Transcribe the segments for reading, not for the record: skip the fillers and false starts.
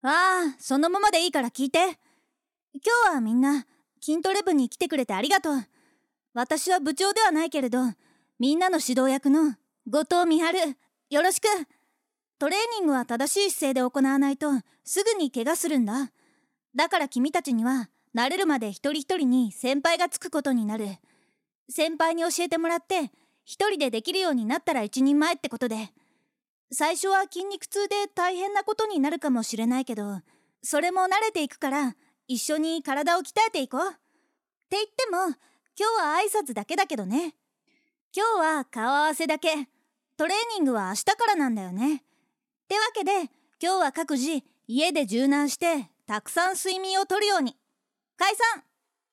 ああ、そのままでいいから聞いて。今日はみんな筋トレ部に来てくれてありがとう。私は部長ではないけれど、みんなの指導役の後藤美晴、よろしく。トレーニングは正しい姿勢で行わないとすぐに怪我するんだ。だから君たちには慣れるまで一人一人に先輩がつくことになる。先輩に教えてもらって一人でできるようになったら一人前ってことで。最初は筋肉痛で大変なことになるかもしれないけど、それも慣れていくから一緒に体を鍛えていこう。って言っても今日は挨拶だけだけどね。今日は顔合わせだけ。トレーニングは明日からなんだよね。ってわけで今日は各自家で柔軟してたくさん睡眠をとるように。解散。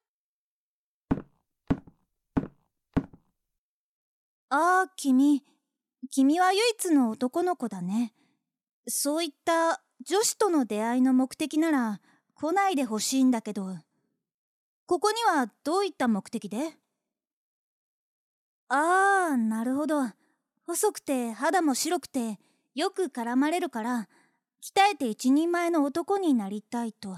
ああ、君は唯一の男の子だね。そういった女子との出会いの目的なら来ないでほしいんだけど。ここにはどういった目的で？ああ、なるほど。細くて肌も白くてよく絡まれるから鍛えて一人前の男になりたいと。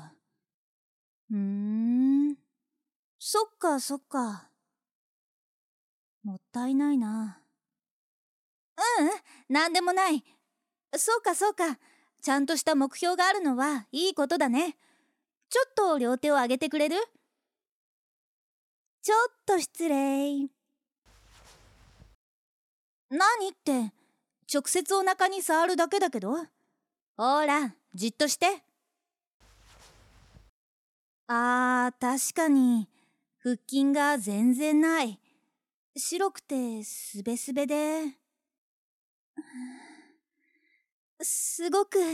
そっかそっか。もったいないな。なんでもない。そうかそうか。ちゃんとした目標があるのはいいことだね。ちょっと両手を上げてくれる？ちょっと失礼。何って、直接お腹に触るだけだけど。ほら、じっとして。確かに、腹筋が全然ない。白くてすべすべで。すごく、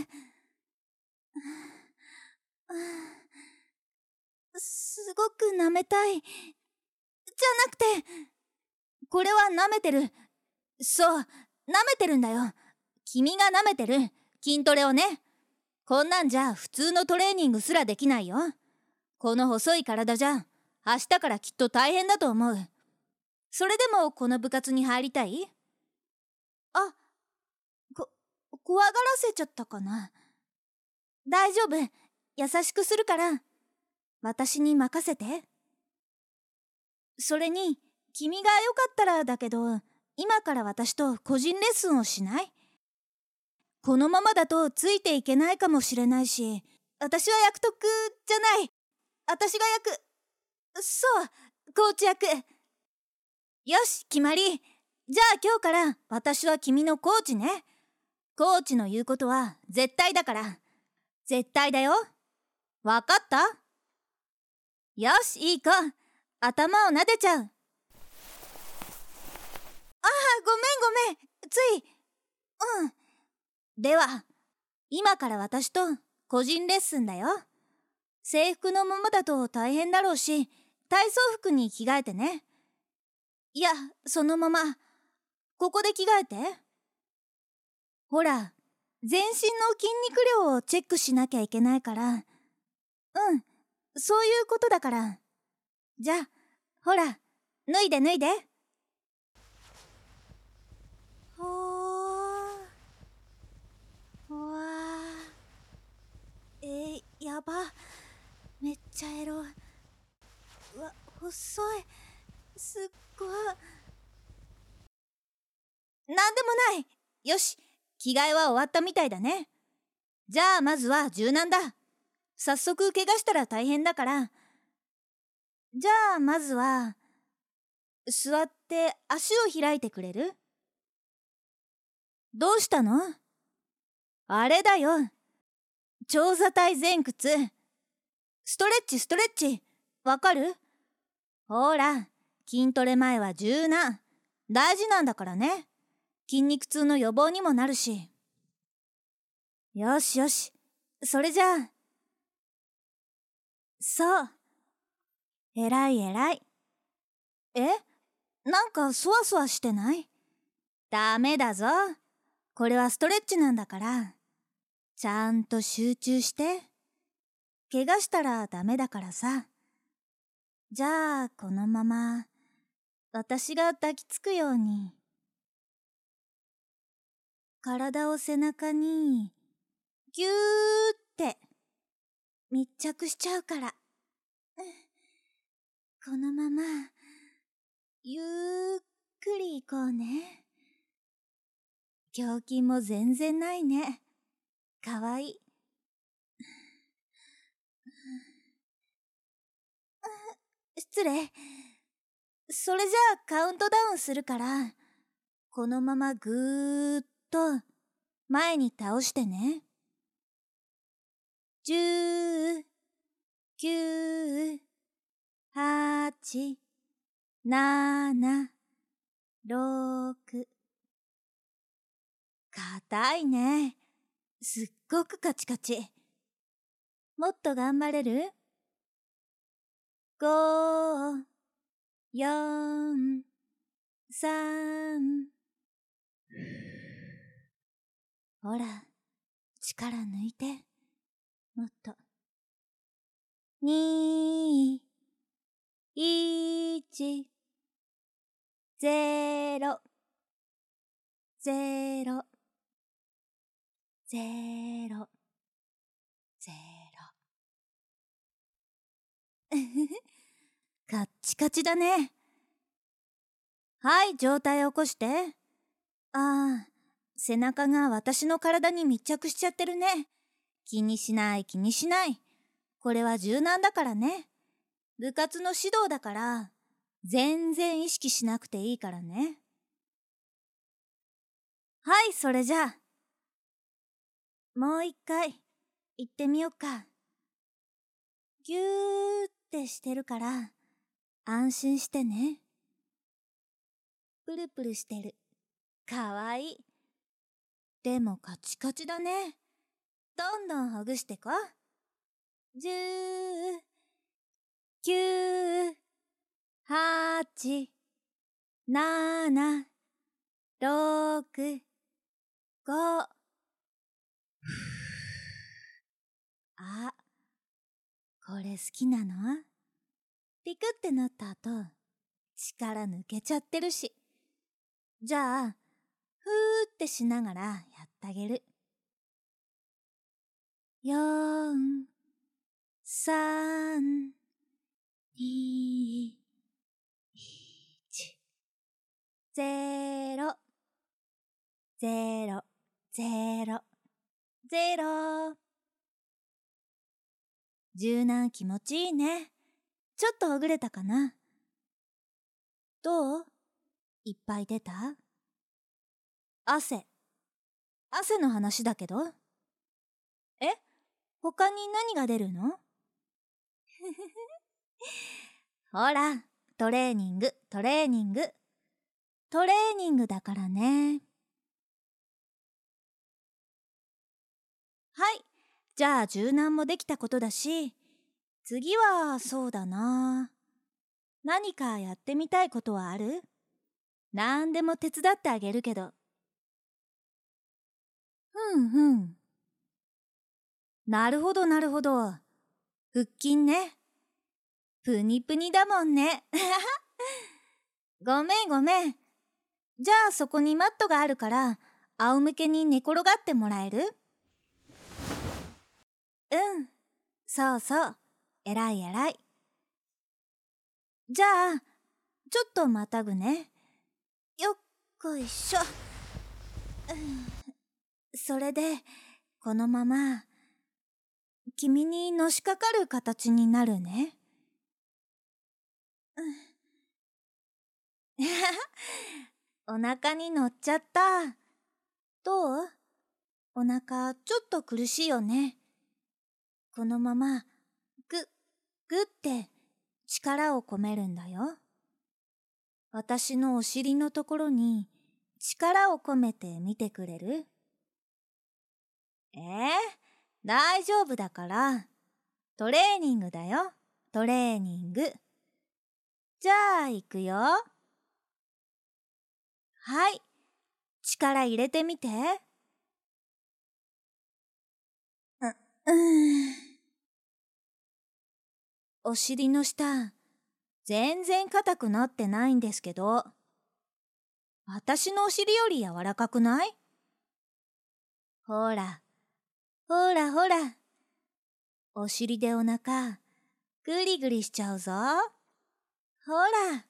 すごく舐めたい。じゃなくて、これは舐めてる。そう、舐めてるんだよ。君が舐めてる。筋トレをね。こんなんじゃ普通のトレーニングすらできないよ。この細い体じゃ、明日からきっと大変だと思う。それでもこの部活に入りたい？あ、怖がらせちゃったかな。大丈夫。優しくするから。私に任せて。それに、君がよかったらだけど、今から私と個人レッスンをしない？このままだとついていけないかもしれないし、私は役得じゃない。私がそう、コーチ役。よし、決まり。じゃあ今日から私は君のコーチね。コーチの言うことは絶対だから。絶対だよ。わかった？よし、いい子。頭を撫でちゃう。ごめんごめん。つい。では、今から私と個人レッスンだよ。制服のままだと大変だろうし、体操服に着替えてね。いや、そのまま。ここで着替えて。ほら、全身の筋肉量をチェックしなきゃいけないから。そういうことだから。じゃあ、ほら、脱いで。ほわやば。めっちゃエロい。細い。すっごい。なんでもない。よし、着替えは終わったみたいだね。じゃあまずは柔軟だ。早速怪我したら大変だから。じゃあまずは、座って足を開いてくれる？どうしたの？あれだよ。長座体前屈。ストレッチ。わかる？ほら、筋トレ前は柔軟。大事なんだからね。筋肉痛の予防にもなるし。よし。それじゃあ。そう。偉い。なんかそわそわしてない？ダメだぞ。これはストレッチなんだから。ちゃんと集中して。怪我したらダメだからさ。じゃあ、このまま、私が抱きつくように。体を背中に、ぎゅーって密着しちゃうから。このまま、ゆっくり行こうね。胸筋も全然ないね。かわいい。失礼。それじゃあカウントダウンするから、このままぐーっと前に倒してね。10、9、8、7、6。硬いね。すっごくカチカチ。もっと頑張れる？ 5、4、3。ほら、力抜いて。もっと。2、1、0、0、0、0。カッチカチだね。はい、上体起こして。ああ、背中が私の体に密着しちゃってるね。気にしない気にしない。これは柔軟だからね。部活の指導だから、全然意識しなくていいからね。はい、それじゃあ。もう一回、行ってみよっか。ぎゅーってしてるから、安心してね。プルプルしてる。かわいい。でもカチカチだね。どんどんほぐしてこ。10、9、8、7、6、5。あ、これ好きなの？ピクってなった後、力抜けちゃってるし。じゃあ、ふーってしながらやってあげる。4、3、2、1、0、0、0、0。柔軟気持ちいいね。ちょっとほぐれたかな？どう？いっぱい出た？汗の話だけど。え？他に何が出るの？ほら、トレーニングだからね。はい、じゃあ柔軟もできたことだし、次はそうだな。何かやってみたいことはある？なんでも手伝ってあげるけど。なるほど。腹筋ね。プニプニだもんね。ごめん。じゃあそこにマットがあるから、仰向けに寝転がってもらえる？うん。そう。偉い。じゃあ、ちょっとまたぐね。よっこいしょ。それで、このまま、君にのしかかる形になるね。お腹に乗っちゃった。どう？お腹ちょっと苦しいよね。このまま、ぐって力を込めるんだよ。私のお尻のところに力を込めてみてくれる？大丈夫だから。トレーニングだよ。トレーニング。じゃあ、行くよ。はい。力入れてみて。お尻の下、全然硬くなってないんですけど。私のお尻より柔らかくない？ほら。 お尻でお腹、ぐりぐりしちゃうぞ。ほら。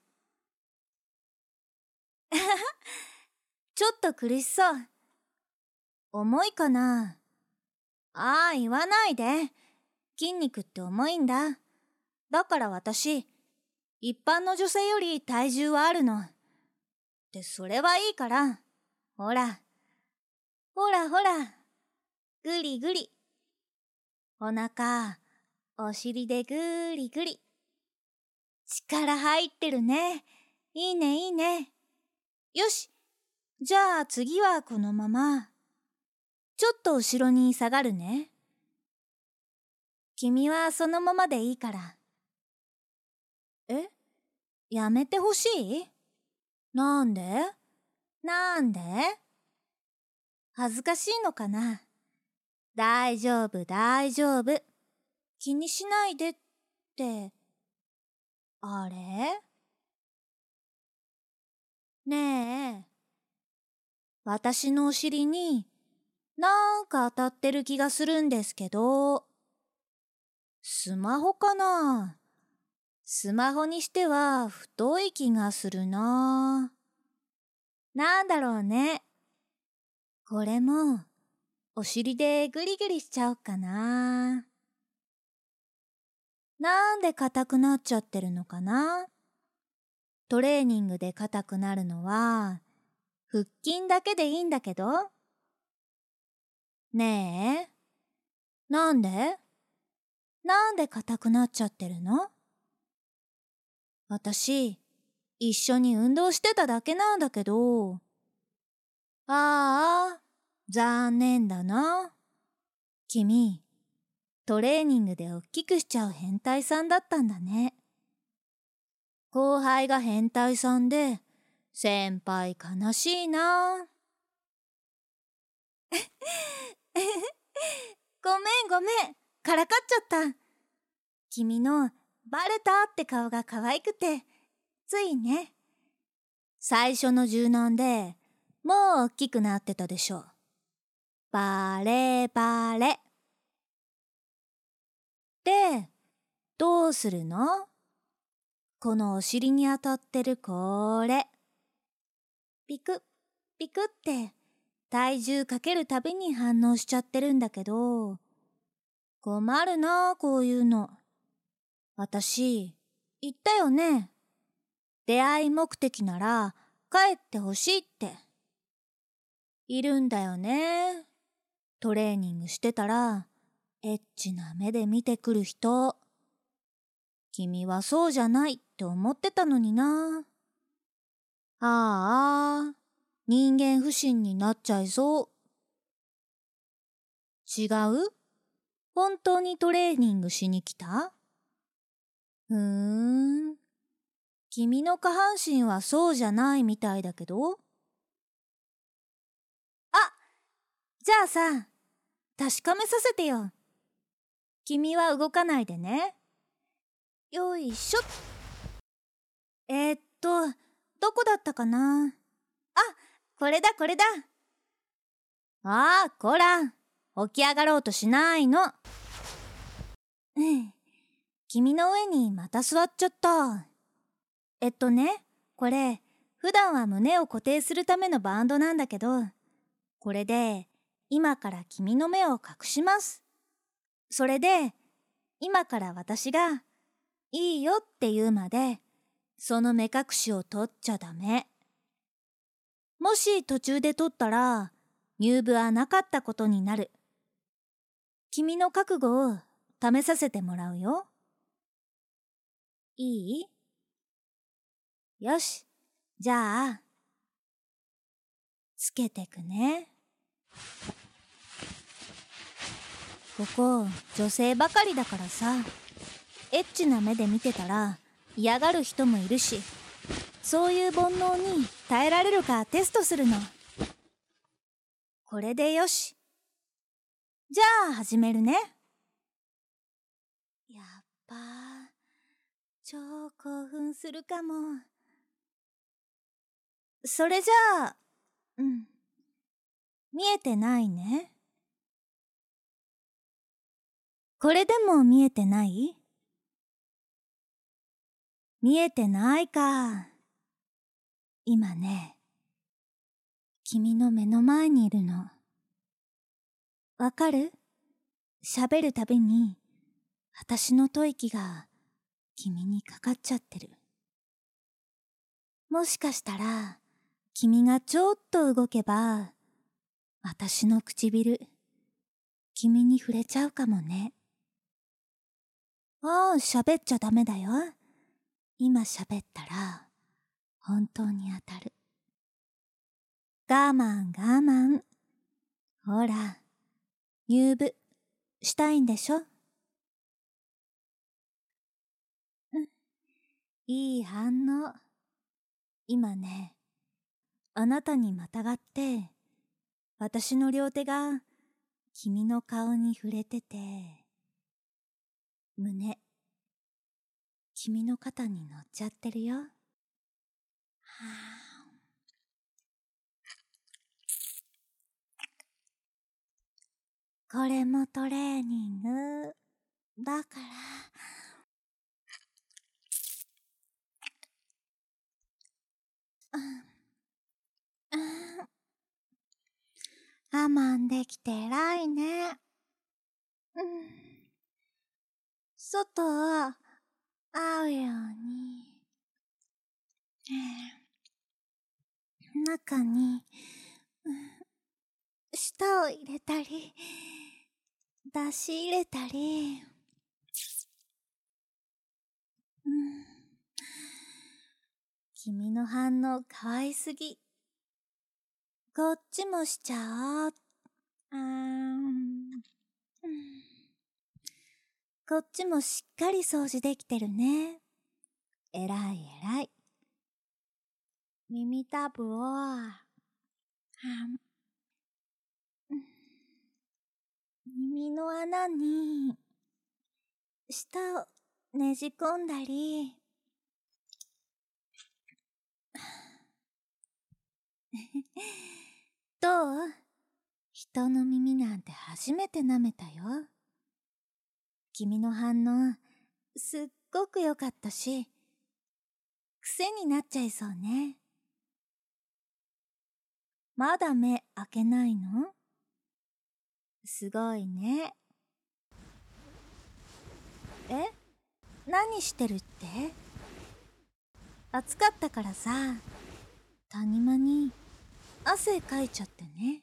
ちょっと苦しそう。重いかな？ああ、言わないで。筋肉って重いんだ。だから私、一般の女性より体重はあるの。で、それはいいから。ほら。ほらほら。ぐりぐり。お腹、お尻でぐりぐり。力入ってるね。いいねいいね。よし。じゃあ次はこのまま。ちょっと後ろに下がるね。君はそのままでいいから。え？やめてほしい？なんで？なんで？恥ずかしいのかな？大丈夫大丈夫。気にしないでって。あれ？ねえ、私のお尻になんか当たってる気がするんですけど、スマホかな？スマホにしては太い気がするな。なんだろうね。これもお尻でグリグリしちゃおうかな。なんで硬くなっちゃってるのかな？トレーニングで硬くなるのは腹筋だけでいいんだけど。ねえ、なんで硬くなっちゃってるの？私、一緒に運動してただけなんだけど。ああ、残念だな。君、トレーニングでおっきくしちゃう変態さんだったんだね。後輩が変態さんで、先輩悲しいな。ごめんごめん、からかっちゃった。君のバレたって顔が可愛くて、ついね。最初の柔軟でもう大きくなってたでしょ。バレバレ。で、どうするの？このお尻に当たってるこれ。ピクッ、ピクって体重かけるたびに反応しちゃってるんだけど、困るなこういうの。私、言ったよね。出会い目的なら帰ってほしいって。いるんだよね。トレーニングしてたら、エッチな目で見てくる人。君はそうじゃないって思ってたのにな。ああ、人間不信になっちゃいそう。違う？本当にトレーニングしに来た？君の下半身はそうじゃないみたいだけど。あ、じゃあさ、確かめさせてよ。君は動かないでね。よいしょ。どこだったかな？あ、これだこれだ。ああ、こら、起き上がろうとしないの。君の上にまた座っちゃった。これ、普段は胸を固定するためのバンドなんだけど、これで、今から君の目を隠します。それで、今から私が、いいよって言うまで、その目隠しを取っちゃダメ。もし途中で取ったら、入部はなかったことになる。君の覚悟を試させてもらうよ。いい？よし、じゃあ、つけてくね。ここ、女性ばかりだからさ、エッチな目で見てたら嫌がる人もいるし、そういう煩悩に耐えられるかテストするの。これでよし。じゃあ始めるね。やっぱ、超興奮するかも。それじゃあ、見えてないね。 これでも見えてない？見えてないか。今ね、君の目の前にいるの。わかる？喋るたびに、私の吐息が君にかかっちゃってる。もしかしたら、君がちょっと動けば、私の唇、君に触れちゃうかもね。ああ、喋っちゃダメだよ。今喋ったら、本当に当たる。我慢我慢。ほら、入部したいんでしょ？いい反応。今ね、あなたにまたがって、私の両手が君の顔に触れてて、胸、君の肩に乗っちゃってるよ。はあ、これもトレーニングだから。我慢できて偉いね。外を合うように。中に、舌を入れたり、出し入れたり。君の反応かわいすぎ。こっちもしちゃおう。こっちもしっかり掃除できてるね。えらいえらい。耳たぶを、耳の穴に、舌をねじ込んだり。どう？人の耳なんて初めて舐めたよ。君の反応、すっごく良かったし、癖になっちゃいそうね。まだ目開けないの？すごいね。え？何してるって？暑かったからさ、谷間に汗かいちゃってね。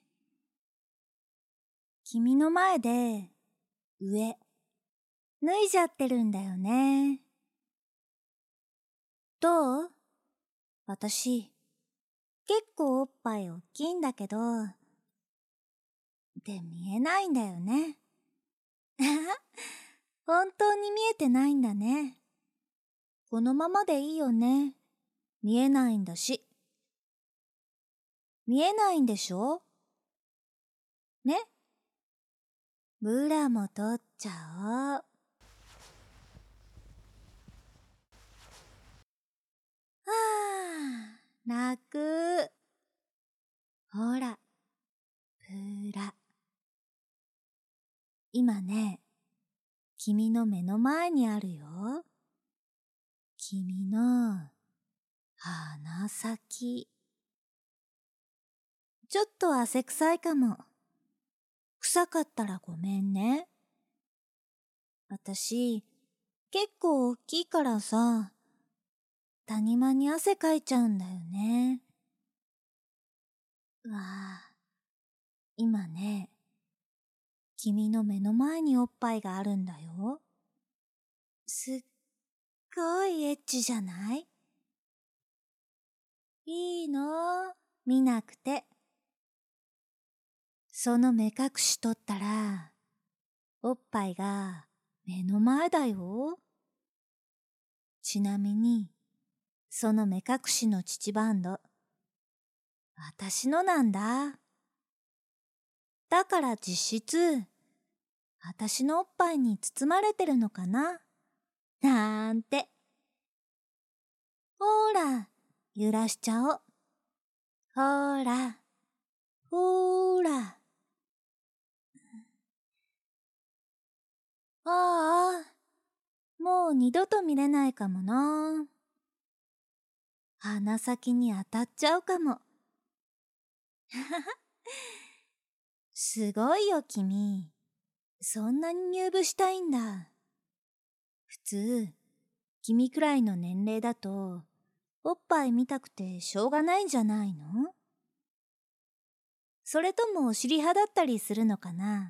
君の前で上脱いじゃってるんだよね。どう？私、結構おっぱい大きいんだけど、で見えないんだよね。本当に見えてないんだね。このままでいいよね。見えないんだし。見えないんでしょ？ね？ブラも取っちゃおう。はあ、泣く。ほら、ブラ。今ね、君の目の前にあるよ。君の鼻先。ちょっと汗臭いかも。臭かったらごめんね。私、結構大きいからさ、谷間に汗かいちゃうんだよね。わあ、今ね、君の目の前におっぱいがあるんだよ。すっごいエッチじゃない？いいの？見なくて。その目隠し取ったら、おっぱいが目の前だよ。ちなみに、その目隠しの乳バンド、私のなんだ。だから実質、私のおっぱいに包まれてるのかななんて。ほーら、揺らしちゃおう。ほーら、ほーら。ほもう二度と見れないかもな。鼻先に当たっちゃうかも。すごいよ君。そんなに入部したいんだ。普通、君くらいの年齢だと、おっぱい見たくてしょうがないんじゃないの？それともお尻派だったりするのかな？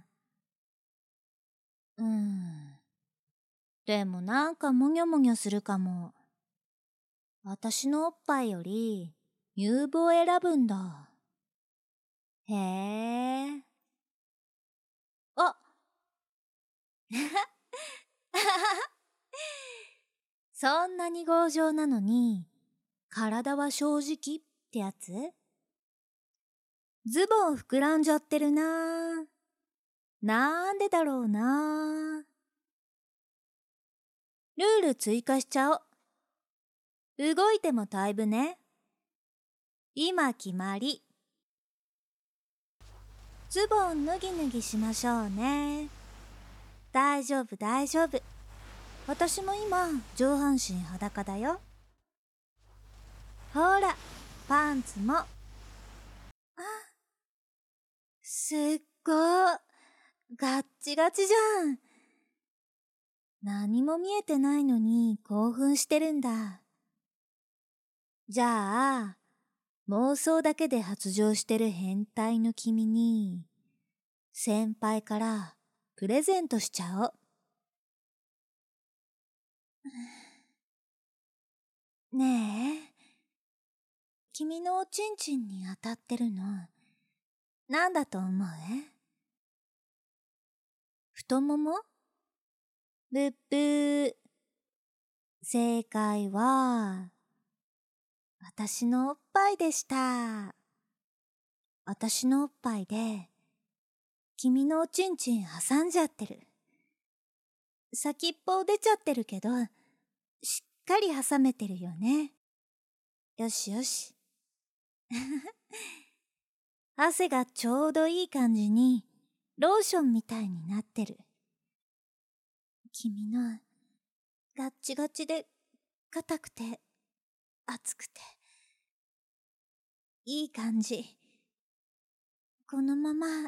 でもなんかもぎょもぎょするかも。私のおっぱいより乳房を選ぶんだ。へえ。あそんなに強情なのに、体は正直ってやつ？ズボン膨らんじゃってるな。なんでだろうな。ルール追加しちゃおう。動いても退部ね。今決まり。ズボン脱ぎ脱ぎしましょうね。大丈夫大丈夫。私も今上半身裸だよ。ほら、パンツも。すっごー。ガッチガチじゃん。何も見えてないのに興奮してるんだ。じゃあ、妄想だけで発情してる変態の君に、先輩からプレゼントしちゃおう。ねえ、君のおちんちんに当たってるの、なんだと思う？太もも？ブッブー。正解は、私のおっぱいでした。私のおっぱいで、君のおちんちん挟んじゃってる。先っぽ出ちゃってるけど、しっかり挟めてるよね。よしよし。汗がちょうどいい感じに、ローションみたいになってる。君の、ガッチガチで、硬くて、熱くて、いい感じ。このまま、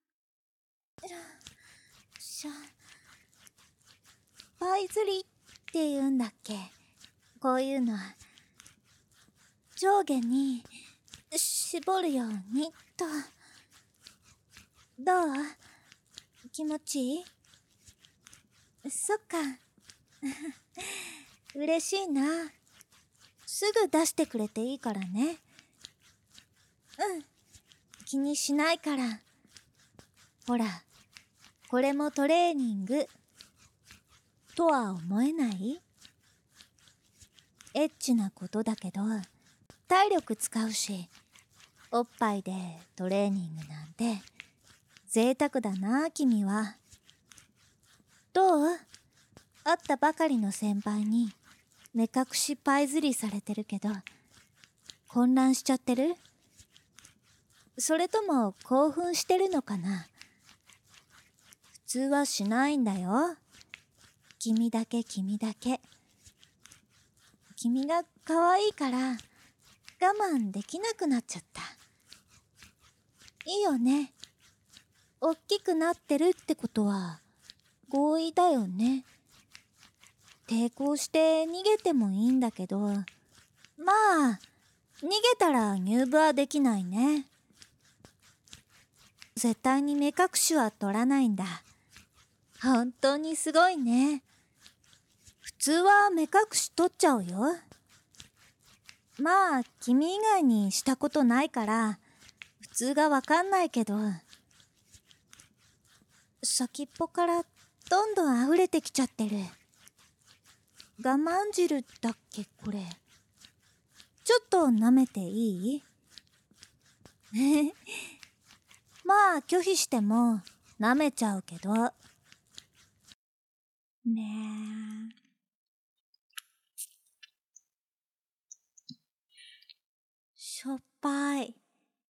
パイズリって言うんだっけ？こういうの。上下に、絞るように、と。どう？気持ちいい？そっか。嬉しいな。すぐ出してくれていいからね。気にしないから。ほら、これもトレーニング。とは思えない？エッチなことだけど、体力使うし、おっぱいでトレーニングなんて、贅沢だな、君は。どう？会ったばかりの先輩に、目隠しパイ釣りされてるけど、混乱しちゃってる？それとも興奮してるのかな？普通はしないんだよ。君だけ君だけ。君が可愛いから我慢できなくなっちゃった。いいよね。おっきくなってるってことは合意だよね。抵抗して逃げてもいいんだけど、まあ、逃げたら入部はできないね。絶対に目隠しは取らないんだ。本当にすごいね。普通は目隠し取っちゃうよ。まあ、君以外にしたことないから、普通がわかんないけど、先っぽからどんどん溢れてきちゃってる。我慢汁だっけこれ。ちょっと舐めていい？まあ拒否しても舐めちゃうけど。ねえ。しょっぱい。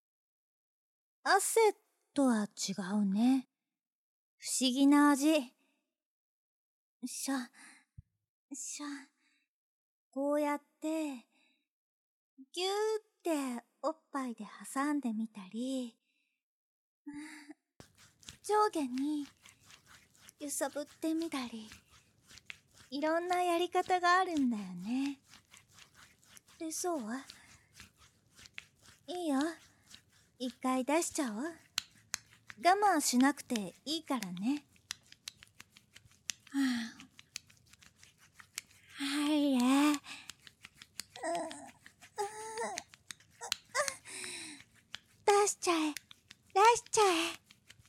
汗とは違うね。不思議な味。 こうやってぎゅーっておっぱいで挟んでみたり、上下に揺さぶってみたり、いろんなやり方があるんだよね。で、そう？いいよ。一回出しちゃおう。我慢しなくていいからね。はいね。出しちゃえ。出しちゃえ。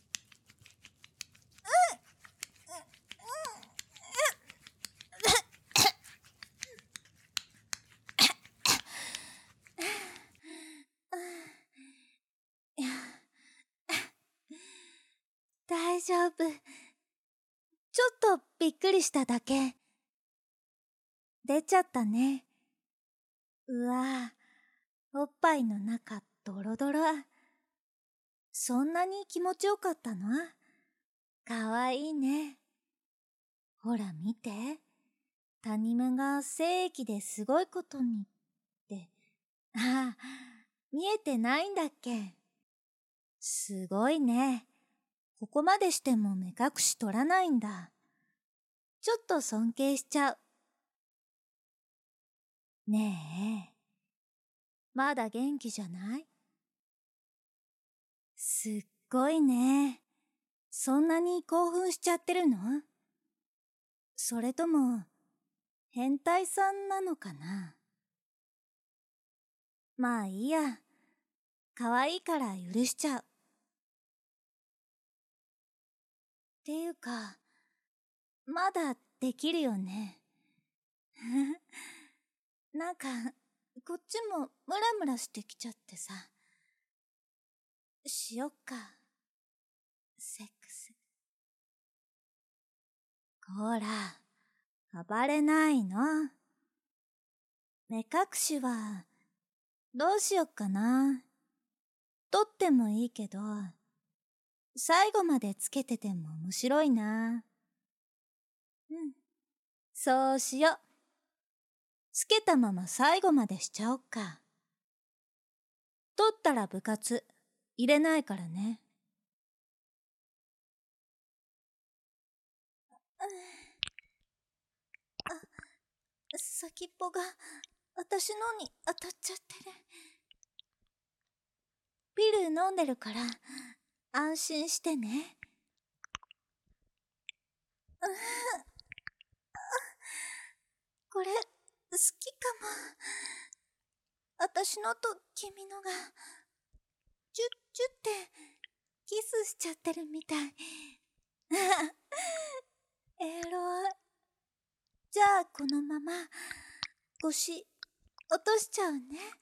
大丈夫。ちょっとびっくりしただけ。出ちゃったね。うわぁ、おっぱいの中ドロドロ。そんなに気持ちよかったの？かわいいね。ほら見て。谷間が精液ですごいことにって。ああ、見えてないんだっけ。すごいね。ここまでしても目隠し取らないんだ。ちょっと尊敬しちゃう。ねえ、まだ元気じゃない？すっごいね。そんなに興奮しちゃってるの？それとも、変態さんなのかな？まあいいや。可愛いから許しちゃう。っていうか、まだできるよね。なんか、こっちもムラムラしてきちゃってさ。しよっか。セックス。ほら、暴れないの。目隠しは、どうしよっかな。取ってもいいけど、最後までつけてても面白いな。そうしよう。つけたまま最後までしちゃおっか。取ったら部活、入れないからね。先っぽが私のに当たっちゃってる。ピル飲んでるから安心してね。これ好きかも。私のと君のがチュッチュってキスしちゃってるみたい。エロい。じゃあこのまま腰落としちゃうね。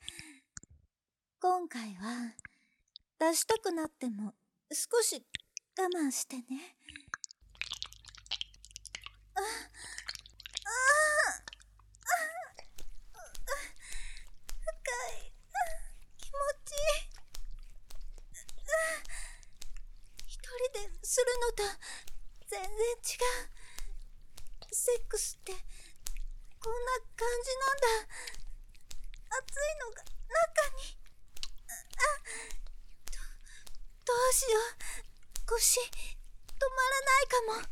今回は出したくなっても少し我慢してね。深い。気持ちいい。一人でするのと全然違う。セックスってこんな感じなんだ。熱いのが中に。どうしよう。腰止まらないか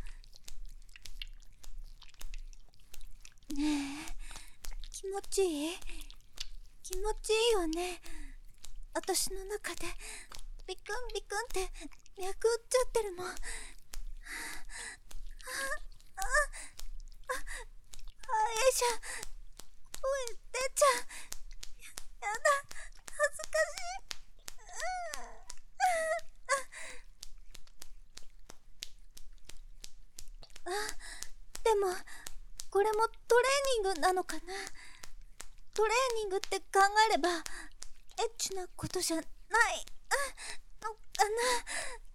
も。ねえ、気持ちいい？気持ちいいよね。私の中でビクンビクンって脈打っちゃってるもん。えいしゃ、声出ちゃう。やだ、恥ずかしい。でもこれもトレーニングなのかな。トレーニングって考えればエッチなことじゃないのかな。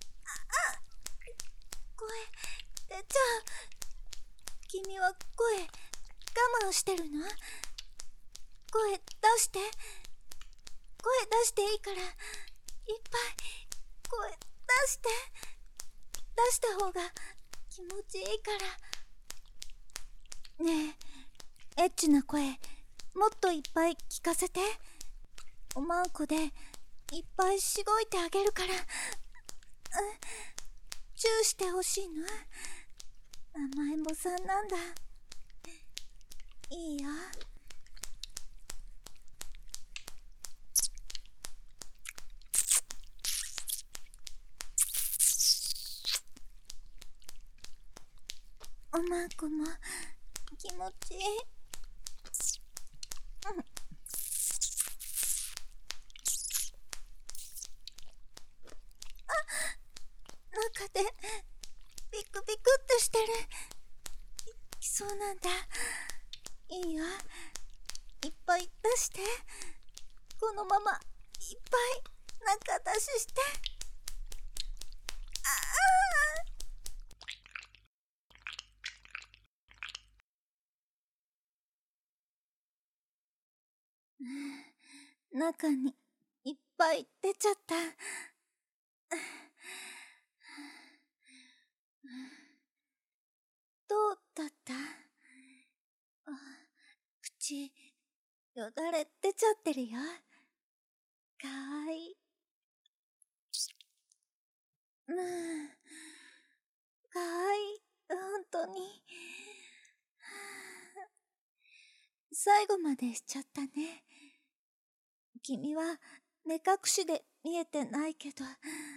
声出ちゃう。君は声我慢してるの？声出して。声出していいからいっぱい声出して。出した方が気持ちいいから。ねえ、 エッチな声もっといっぱい聞かせて。おまんこでいっぱいしごいてあげるから。チューしてほしいの？甘えん坊さんなんだ。いいよ。おまんこも気持ちいい。中でビクビクってしてる。そうなんだ。いいよ。いっぱい出して。このままいっぱい中出しして。中にいっぱい出ちゃった。どうだった？口よだれ出ちゃってるよ。かわいい。かわいい、本当に。最後までしちゃったね。君は目隠しで見えてないけど。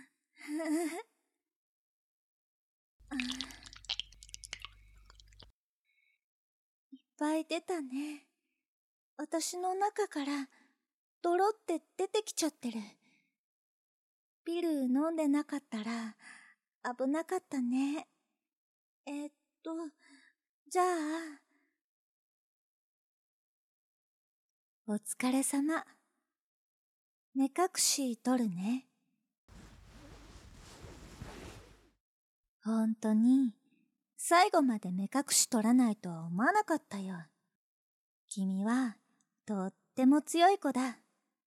いっぱい出たね。私の中から泥って出てきちゃってる。ピル飲んでなかったら危なかったね。じゃあ、お疲れ様。目隠し取るね。ほんとに、最後まで目隠し取らないとは思わなかったよ。君は、とっても強い子だ。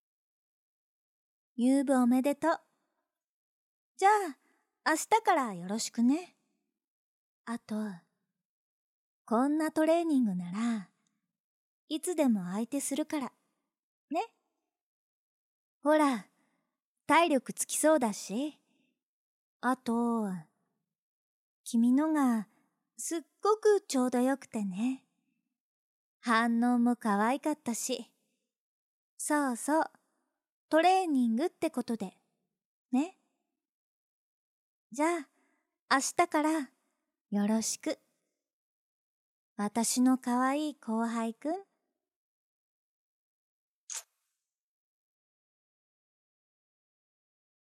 入部おめでとう。じゃあ、明日からよろしくね。あと、こんなトレーニングなら、いつでも相手するから。ね。ほら、体力つきそうだし。あと、君のがすっごくちょうどよくてね。反応も可愛かったし。そうそう、トレーニングってことで。ね。じゃあ、明日からよろしく。私の可愛い後輩くん。